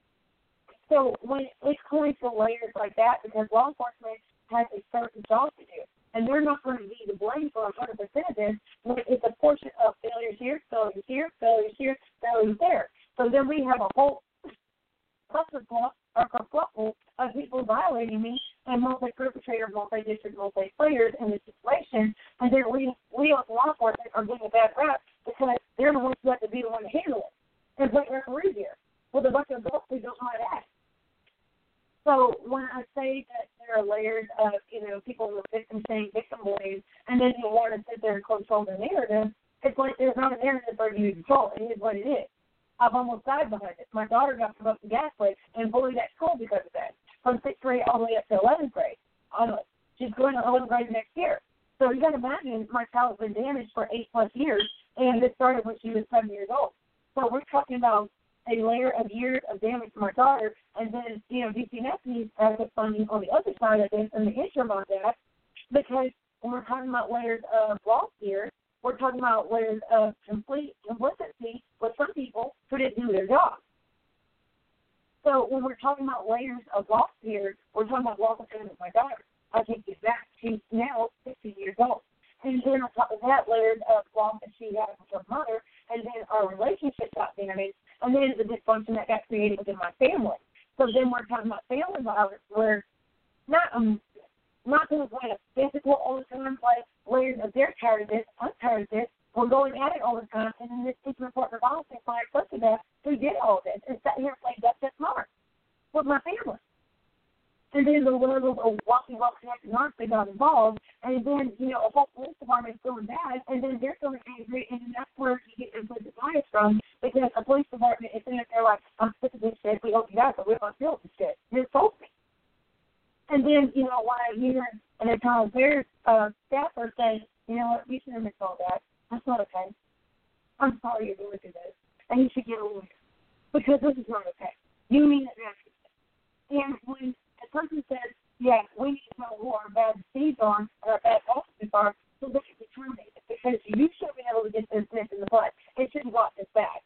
So when it's going to layers like that, because law enforcement has a certain job to do, and they're not going to be to blame for one hundred percent of this, but it's a portion of failures here, failures here, failures here, failures there. So then we have a whole cluster or kerfuffle of people violating me and multi-perpetrator, multi-district, multi-players in this situation, and then we, we as law enforcement are getting a bad rap because they're the ones who have to be the one to handle it. And put referees here with a bunch of adults who don't know how to act. So when I say that there are layers of, you know, people with victim shame, victim blame, and then you want to sit there and control the narrative, it's like there's not a narrative for you to control. It is what it is. I've almost died behind it. My daughter got provoked to gaslight and bullied at school because of that, from sixth grade all the way up to eleventh grade. She's going to eleventh grade next year. So you got to imagine my child's been damaged for eight plus years, and this started when she was seven years old. So we're talking about a layer of years of damage to my daughter, and then, you know, D C N S needs adequate funding on the other side of this and the interim on that, because when we're talking about layers of loss here, we're talking about layers of complete complicity with some people who didn't do their job. So when we're talking about layers of loss here, we're talking about loss of with my daughter. I take it back. She's now sixteen years old. And then on top of that, layers of loss that she had with her mother, and then our relationship got damaged, and then the dysfunction that got created within my family. So then we're talking about family violence where not um not to the point of physical all the time, but layers of they're tired of this, I'm tired of this, we're going at it all the time, and then this intimate partner violence and my ex-husband who did all this and sat here and played Duck Duck Mark with my family. And then the little walking, walking after narcs, they got involved, and then, you know, a whole police department is feeling bad, and then they're feeling angry, and then that's where you get implicit bias from, because a police department is sitting there like, I'm sick of this shit, we hope you guys, but we don't feel this shit. You're told me. And then, you know, when I hear an internal affairs uh, staffer say, you know what, you shouldn't have been told that. That's not okay. I'm sorry you're going through this, and you should get a lawyer, because this is not okay. You mean it naturally. And when a person says, yeah, we need to know who our bad seeds are, or our bad officers are, so they can be terminated, because you should be able to get this nip in the butt. It shouldn't go this bad.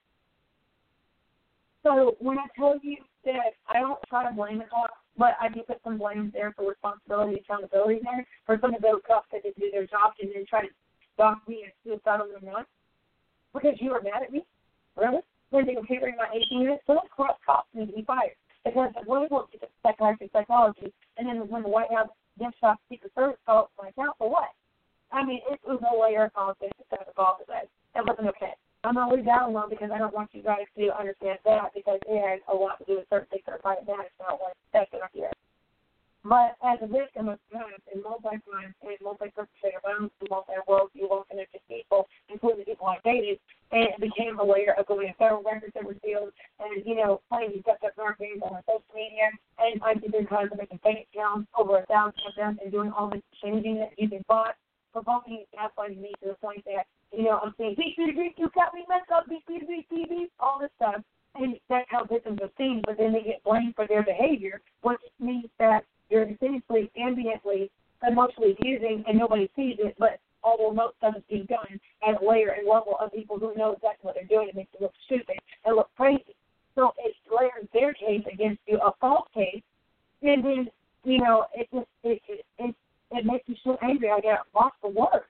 So when I tell you that I don't try to blame the cops, but I do put some blame there for responsibility and accountability there for some of those cops that did do their jobs and then try to stalk me and suicide on them once because you were mad at me? Really? When they were catering my eighteen units, those cops need to be fired. Because when we looked at psychiatry, psychology, and then when the White House then shot Secret Service called my account for what? I mean, it was no layer of politics to set the call for that. That wasn't okay. I'm going to leave that alone because I don't want you guys to understand that because it has a lot to do with certain things that are private matters, not one second up here. But as a victim of violence and multi-crime and multi-perpetrator violence and multi-worldview, well-connected people, including people I dated, and it became a layer of going to federal records that were sealed and, you know, playing these up narc games on social media, and I did their kinds of making fake accounts, over a thousand of them, and doing all this changing it using bots, provoking and gaslighting me to the point that, you know, I'm saying, beep, beep, beep, you got me messed up, beep, beep, beep, beep, beep, all this stuff. And that's how victims are seen, but then they get blamed for their behavior, which means that you're essentially ambiently, emotionally abusing, and nobody sees it, but all the remote stuff is being done at a layer and level of people who know exactly what they're doing. It makes them look stupid and look crazy. So it layers their case against you, a false case, and then, you know, it just, it, it, it, it makes you so angry. I get lost for words.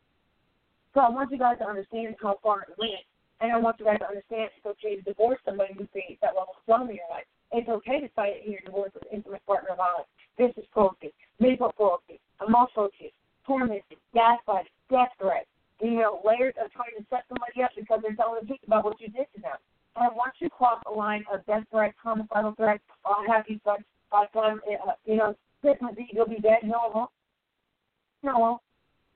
So I want you guys to understand how far it went, and I want you guys to understand it's okay to divorce somebody who creates that level of trauma in your life. It's okay to fight in your divorce with intimate partner violence. This is cruelty, mental cruelty, emotional abuse, tormenting, gaslighting, death threats, you know, layers of trying to set somebody up because they're telling the truth about what you did to them. And once you cross a line of death threats, homicidal threats, I'll have you such, by the time, uh, you know, Christmas Eve, you'll be dead. No, I won't. No, I won't.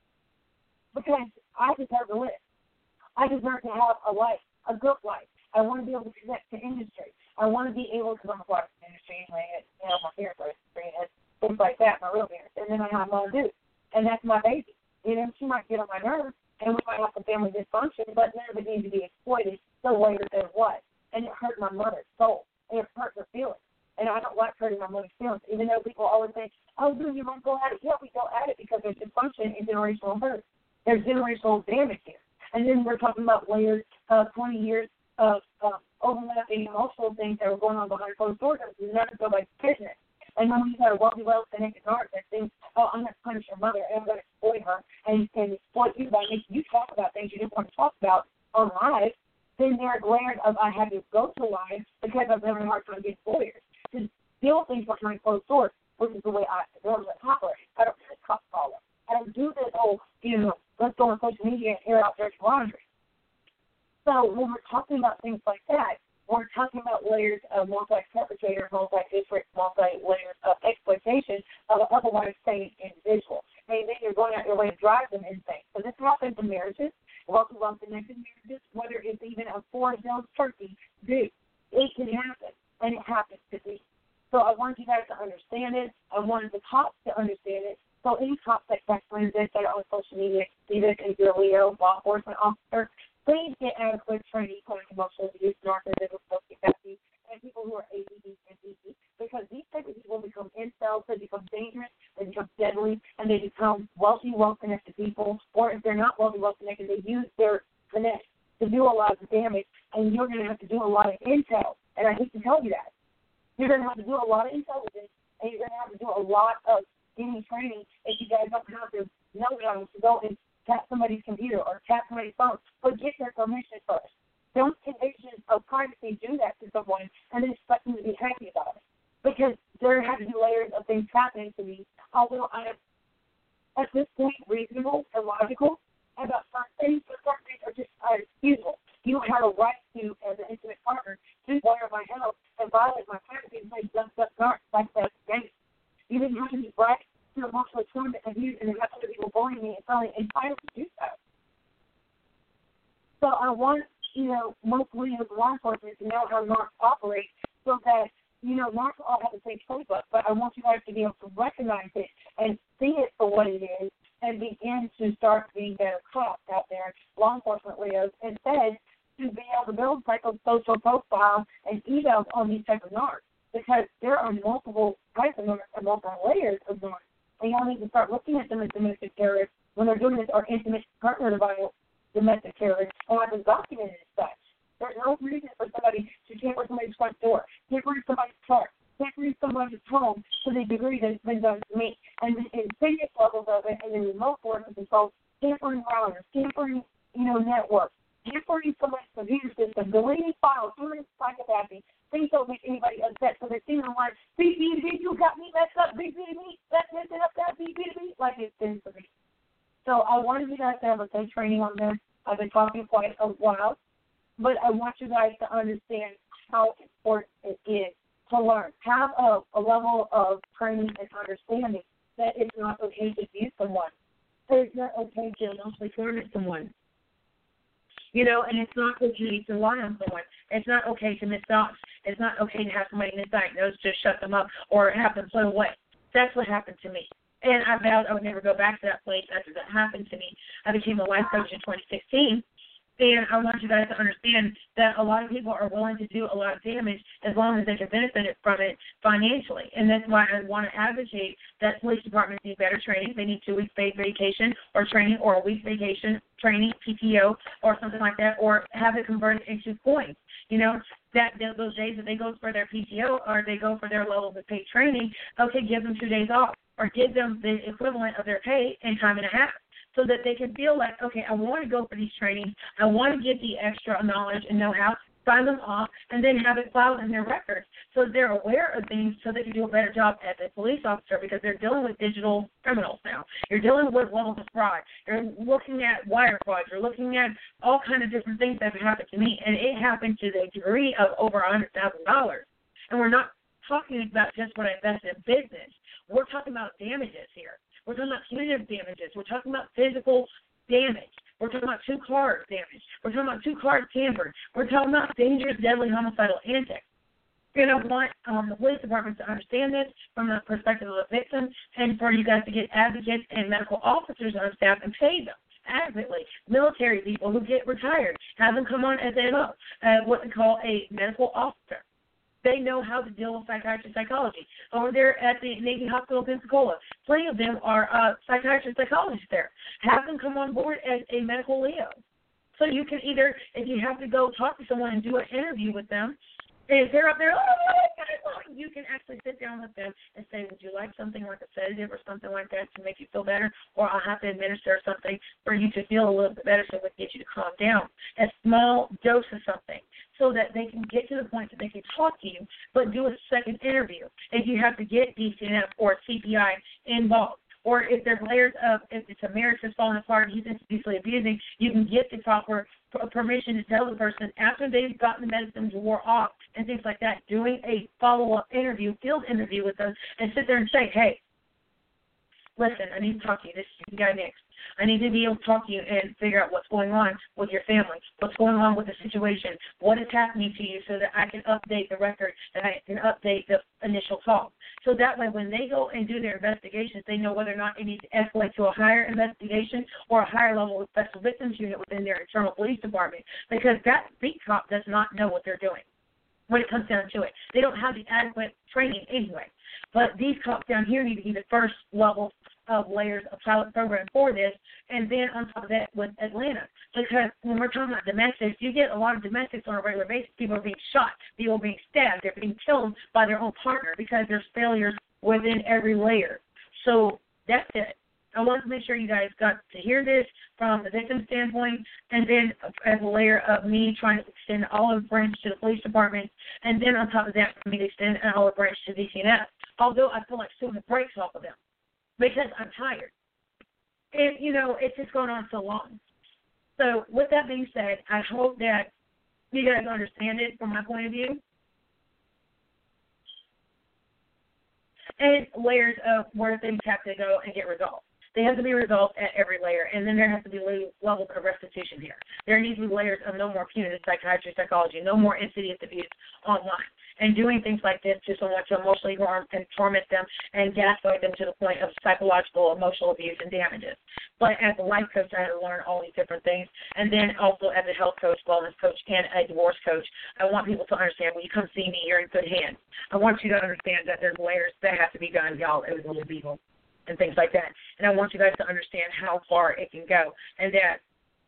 Because I deserve to live. I deserve to have a life, a good life. I want to be able to connect to industry. I want to be able to run a product industry and like, you know, my parents are and things like that, my real parents. And then I have my dude. And that's my baby. You know, she might get on my nerves, and we might have some family dysfunction, but none of it needs to be exploited the way that there was. And it hurt my mother's soul. And it hurt her feelings. And I don't like hurting my mother's feelings, even though people always say, oh, dude, you won't go at it. Yeah, we go at it because there's dysfunction and generational hurt. There's generational damage here. And then we're talking about layers of twenty years of uh, overlapping emotional things that were going on behind closed doors that none of nobody's business. And then we've got a wealthy, well-connected narc that thinks, oh, I'm going to punish your mother and I'm going to exploit her and, and exploit you by making you talk about things you didn't want to talk about on live. Then they're glared of I had to go to live because I'm having a hard time getting lawyers to deal with things behind closed doors, which is the way I normally operate. I don't do this cop follow. I don't do this whole, you know, let's go on social media and air out dirty laundry. So when we're talking about things like that, we're talking about layers of multi-perpetrator, multi-district, multi-layers of exploitation of an otherwise sane individual. And then you're going out your way to drive them insane. So this happens in marriages, well-connected marriages, whether it's even a four-zone turkey, dude, it can happen, and it happens to be. So I want you guys to understand it. I wanted the cops to understand it. So any cops that explain this that are on social media, even if you're a Leo, law enforcement officer, please get adequate training on emotional abuse, narcissism, sociopathy, and people who are A D D and B D, because these type of people become incels, they become dangerous, they become deadly, and they become wealthy, well-connected people, or if they're not wealthy, well-connected, they use their finesse to do a lot of damage, and you're going to have to do a lot of intel, and I hate to tell you that. You're going to have to do a lot of intelligence, and you're going to have to do a lot of getting training if you guys don't have to know how to go and tap somebody's computer or tap somebody's phone, but get their permission first. Don't conditions of privacy do that to someone and then expect them to be happy about it. Because there have to be layers of things happening to me, although I am, at this point, reasonable and logical about certain things, but certain things excusable. You have a right to, as an intimate partner, to wire my house and violate my privacy and say, dump, dump, dump, like that's gay. You didn't have to be black to emotionally trauma and abuse and have other people bullying me and feeling entitled to do so. So I want, you know, most leaders of law enforcement to know how narcs operate so that, you know, narcs all have the same playbook, but I want you guys to be able to recognize it and see it for what it is and begin to start being better cops out there, law enforcement Leos, instead to be able to build psychosocial profiles and evals on these types of narcs, because there are multiple types of narcs and multiple layers of narcs. And y'all need to start looking at them as domestic terrorists when they're doing this, or intimate partner violence domestic terrorists, and I've been documented as such. There's no reason for somebody to tamper somebody's front door, tamper somebody's car, tamper somebody's home to the degree that it's been done to me. And then in previous levels of it, and in remote forms of control, tampering routers, tampering, you know, networks, tampering somebody's computer system, deleting files, doing psychopathy, things don't make anybody upset. So they're seeing like, beep, beep, beep, you got me messed up, beep, beep, beep, that's messing up, that beep, beep, beep, like it's been for me. So I wanted you guys to have a good training on this. I've been talking quite a while, but I want you guys to understand how important it is to learn. Have a, a level of training and understanding that it's not okay to abuse someone. It's not okay to emotionally torment someone. You know, and it's not okay to lie on someone. It's not okay to miss thoughts. It's not okay to have somebody misdiagnosed, just shut them up, or have them put away. That's what happened to me. And I vowed I would never go back to that place after that happened to me. I became a life coach in twenty sixteen, and I want you guys to understand that a lot of people are willing to do a lot of damage as long as they can benefit from it financially. And that's why I want to advocate that police departments need better training. They need two weeks paid vacation or training, or a week's vacation training, P T O, or something like that, or have it converted into points. You know, that those days that they go for their P T O or they go for their level of paid training, okay, give them two days off, or give them the equivalent of their pay in time and a half, so that they can feel like, okay, I want to go for these trainings, I want to get the extra knowledge and know-how, sign them off, and then have it filed in their records so they're aware of things so they can do a better job as a police officer, because they're dealing with digital criminals now. You're dealing with levels of fraud. You're looking at wire fraud. You're looking at all kinds of different things that have happened to me, and it happened to the degree of over one hundred thousand dollars. And we're not talking about just what I invested in business. We're talking about damages here. We're talking about punitive damages. We're talking about physical damage. We're talking about two cars damaged. We're talking about two cars tampered. We're talking about dangerous, deadly, homicidal antics. And I want um, the police department to understand this from the perspective of the victim, and for you guys to get advocates and medical officers on staff and pay them adequately. Military people who get retired, have them come on as a uh, what we call a medical officer. They know how to deal with psychiatry and psychology. Over there at the Navy Hospital, Pensacola, plenty of them are uh, psychiatrists and psychologists there. Have them come on board as a medical Leo. So you can either, if you have to go talk to someone and do an interview with them, and if they're up there, oh, you can actually sit down with them and say, would you like something like a sedative or something like that to make you feel better? Or I'll have to administer something for you to feel a little bit better so it can get you to calm down. A small dose of something so that they can get to the point that they can talk to you, but do a second interview. If you have to get D C N F or C P I involved, or if there's layers of, if it's a marriage that's falling apart and he's introducedly abusing, you can get the proper permission to tell the person after they've gotten the medicines wore off and things like that, doing a follow-up interview, field interview with them, and sit there and say, hey, listen, I need to talk to you. This is the guy next. I need to be able to talk to you and figure out what's going on with your family, what's going on with the situation, what is happening to you, so that I can update the record and I can update the initial call. So that way when they go and do their investigations, they know whether or not they need to escalate to a higher investigation or a higher level of special victims unit within their internal police department, because that beat cop does not know what they're doing when it comes down to it. They don't have the adequate training anyway. But these cops down here need to be the first level of layers of pilot program for this, and then on top of that with Atlanta. Because when we're talking about domestics, you get a lot of domestics on a regular basis. People are being shot, people are being stabbed, they're being killed by their own partner because there's failures within every layer. So that's it. I want to make sure you guys got to hear this from the victim standpoint, and then as a layer of me trying to extend an olive branch to the police department, and then on top of that, for me to extend an olive branch to D C N F, although I feel like suing the brakes off of them because I'm tired. And, you know, it's just going on so long. So with that being said, I hope that you guys understand it from my point of view. And layers of where things have to go and get resolved. They have to be resolved at every layer, and then there has to be levels of restitution here. There needs to be layers of no more punitive psychiatry, psychology, no more insidious abuse online. And doing things like this to someone to emotionally harm and torment them and gaslight them to the point of psychological, emotional abuse and damages. But as a life coach, I had to learn all these different things. And then also as a health coach, wellness coach, and a divorce coach, I want people to understand when you come see me, you're in good hands. I want you to understand that there's layers that have to be done, y'all. It was a little evil and things like that. And I want you guys to understand how far it can go and that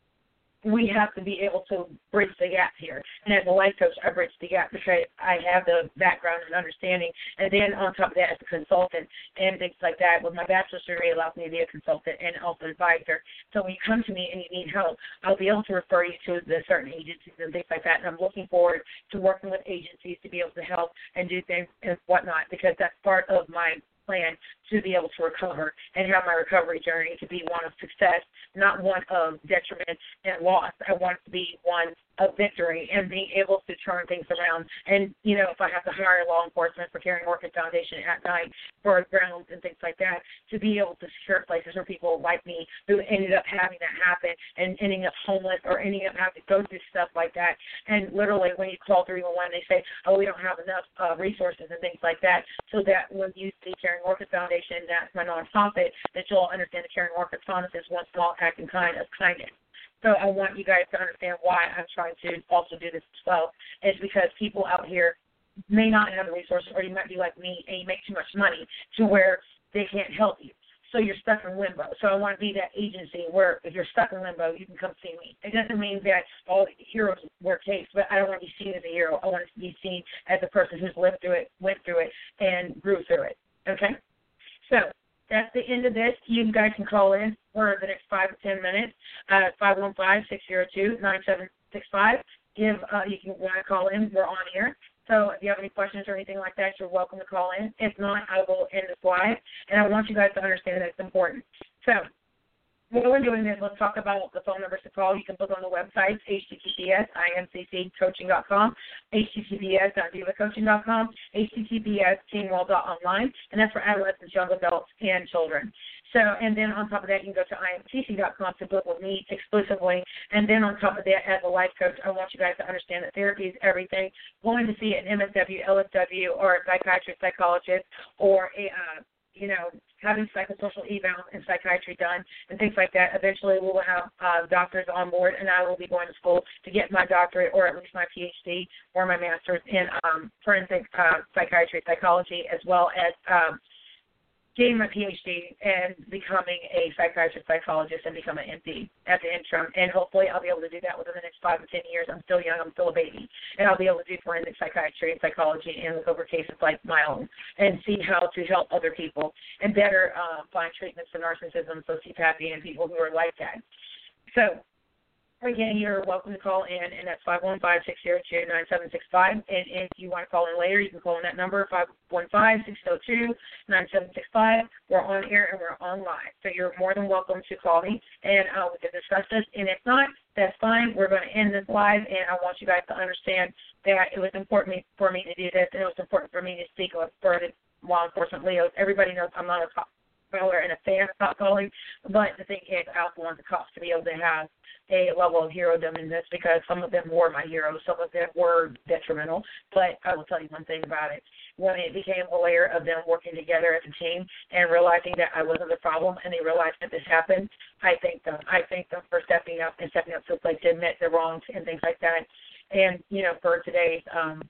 we have to be able to bridge the gap here. And as a life coach, I bridge the gap because I have the background and understanding. And then on top of that, as a consultant and things like that, with my bachelor's degree allows me to be a consultant and also advisor. So when you come to me and you need help, I'll be able to refer you to the certain agencies and things like that. And I'm looking forward to working with agencies to be able to help and do things and whatnot, because that's part of my plan to be able to recover and have my recovery journey to be one of success, not one of detriment and loss. I want it to be one of victory and being able to turn things around. And, you know, if I have to hire law enforcement for Caring Orchid Foundation at night for grounds and things like that, to be able to secure places for people like me who ended up having that happen and ending up homeless or ending up having to go through stuff like that. And literally when you call three one one, they say, oh, we don't have enough uh, resources and things like that, so that when you see Caring Orchid Foundation, that's my nonprofit, that you'll understand the Caring Orchid Foundation is one small act in kind of kindness. So I want you guys to understand why I'm trying to also do this as well. It's because people out here may not have the resources, or you might be like me and you make too much money to where they can't help you. So you're stuck in limbo. So I want to be that agency where if you're stuck in limbo, you can come see me. It doesn't mean that all heroes wear capes, but I don't want to be seen as a hero. I want to be seen as a person who's lived through it, went through it, and grew through it. Okay? So that's the end of this. You guys can call in for the next five to ten minutes. Uh, five one five, six zero two, nine seven six five. Give uh, you can want to call in. We're on here. So if you have any questions or anything like that, you're welcome to call in. If not, I will end this live. And I want you guys to understand that it's important. So while we're doing this, let's talk about the phone numbers to call. You can look on the website, H T T P S I M C C coaching dot com, H T T P S diva coaching dot com, H T T P S teamworld dot online, and that's for adolescents, young adults, and children. So, and then on top of that, you can go to I M C C dot com to book with me exclusively. And then on top of that, as a life coach, I want you guys to understand that therapy is everything. Going to see an M S W, L S W, or a psychiatrist, psychologist, or a uh, you know, having psychosocial evals and psychiatry done and things like that. Eventually we will have uh, doctors on board, and I will be going to school to get my doctorate or at least my P H D or my master's in um, forensic uh, psychiatry, psychology, as well as um, getting my P H D and becoming a psychiatrist, psychologist, and become an M D at the interim. And hopefully I'll be able to do that within the next five to ten years. I'm still young. I'm still a baby. And I'll be able to do forensic psychiatry and psychology and look over cases like my own and see how to help other people and better uh, find treatments for narcissism, sociopathy, and people who are like that. So, again, you're welcome to call in, and that's five one five, six zero two, nine seven six five. And if you want to call in later, you can call in that number, five one five, six zero two, nine seven six five. We're on air and we're on live. So you're more than welcome to call me, and uh, we can discuss this. And if not, that's fine. We're going to end this live, and I want you guys to understand that it was important for me to do this, and it was important for me to speak for the law enforcement Leos. Everybody knows I'm not a cop caller and a fan of cop calling, but the thing is, I also want the cops to be able to have a level of herodom in this, because some of them were my heroes, some of them were detrimental. But I will tell you one thing about it. When it became a layer of them working together as a team and realizing that I wasn't the problem, and they realized that this happened, I thank them. I thank them for stepping up and stepping up to the plate to admit their wrongs and things like that. And, you know, for today's um,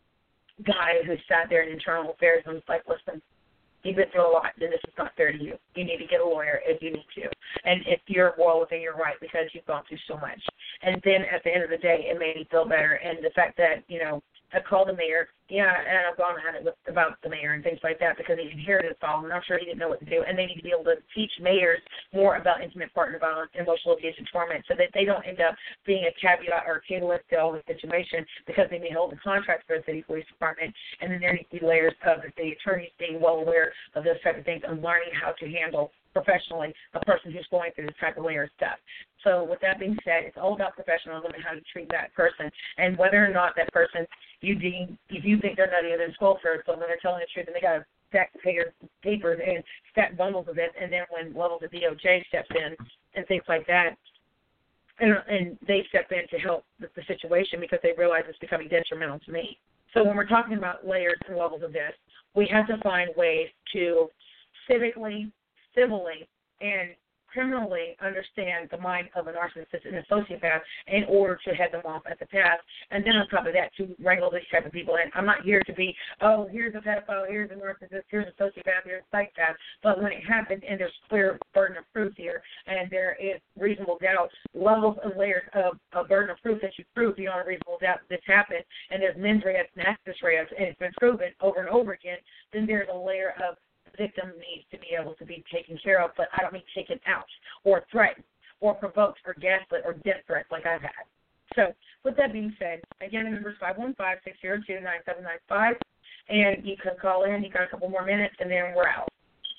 guy who sat there in internal affairs and was like, listen, you've been through a lot, and this is not fair to you. You need to get a lawyer if you need to. And if you're well within your right, because you've gone through so much. And then at the end of the day, it made me feel better. And the fact that, you know, I called the mayor, yeah, and I've gone at it with, about the mayor and things like that, because he inherited it all, and I'm sure he didn't know what to do. And they need to be able to teach mayors more about intimate partner violence, emotional abuse, and torment, so that they don't end up being a caveat or a catalyst to all the situation, because they may hold a contract for the city police department. And then there need to be layers of the city attorneys being well aware of those type of things and learning how to handle professionally a person who's going through this type of layer of stuff. So with that being said, it's all about professionalism and how to treat that person, and whether or not that person, you deem, if you think they're nuttier than Sculptor, so when they're telling the truth and they got to stack the papers and stack bundles of it, and then when levels of D O J steps in and things like that, and, and they step in to help the, the situation because they realize it's becoming detrimental to me. So when we're talking about layers and levels of this, we have to find ways to civically, civilly, and criminally understand the mind of a narcissist and a sociopath in order to head them off at the path. And then on top of that, to wrangle these type of people in. I'm not here to be, oh, here's a pedophile, here's a narcissist, here's a sociopath, here's a psychopath. But when it happens, and there's clear burden of proof here, and there is reasonable doubt, levels and layers of a burden of proof that you prove beyond a reasonable doubt that this happened, and there's mens rea and actus rea, and it's been proven over and over again, then there's a layer of victim needs to be able to be taken care of, but I don't mean taken out or threatened or provoked or gaslit or death threats like I've had. So with that being said, again, the number is five one five, six zero two, nine seven nine five, and you can call in. You got a couple more minutes, and then we're out.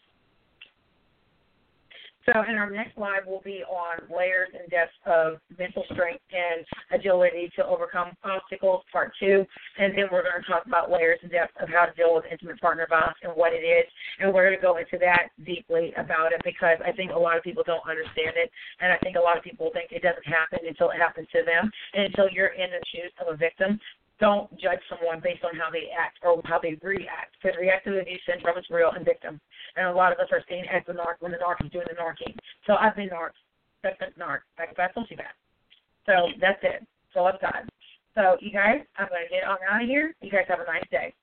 So, and our next live will be on layers and depths of mental strength and agility to overcome obstacles, part two. And then we're going to talk about layers and depths of how to deal with intimate partner violence and what it is. And we're going to go into that deeply about it because I think a lot of people don't understand it. And I think a lot of people think it doesn't happen until it happens to them. And until you're in the shoes of a victim, don't judge someone based on how they act or how they react, because reactivity syndrome is real and victim. And a lot of us are seen as the narc when the narc is doing the narking. So I've been narc, that's a narc, psychopath, sociopath. So that's it. So I've got. So you guys, I'm going to get on out of here. You guys have a nice day.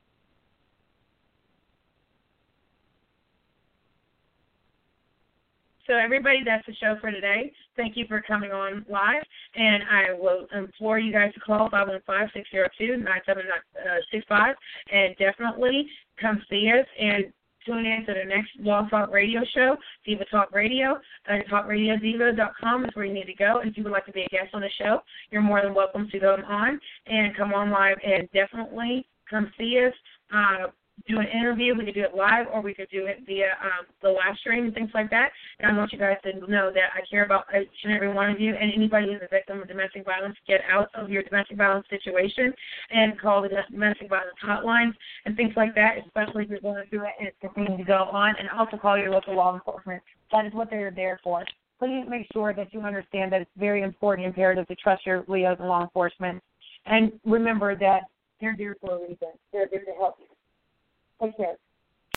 So everybody, that's the show for today. Thank you for coming on live, and I will implore you guys to call five one five, six zero two, nine seven six five, and definitely come see us and tune in to the next Blog Talk Radio show, Diva Talk Radio. Uh, talk radio diva dot com is where you need to go. And if you would like to be a guest on the show, you're more than welcome to go on and come on live and definitely come see us. Uh, do an interview. We could do it live, or we could do it via um, the live stream and things like that. And I want you guys to know that I care about each and every one of you, and anybody who's a victim of domestic violence, get out of your domestic violence situation and call the domestic violence hotlines and things like that, especially if you're going through it and it's continuing to go on, and also call your local law enforcement. That is what they're there for. Please make sure that you understand that it's very important and imperative to trust your Leos and law enforcement. And remember that they're there for a reason. They're there to help you. Take care.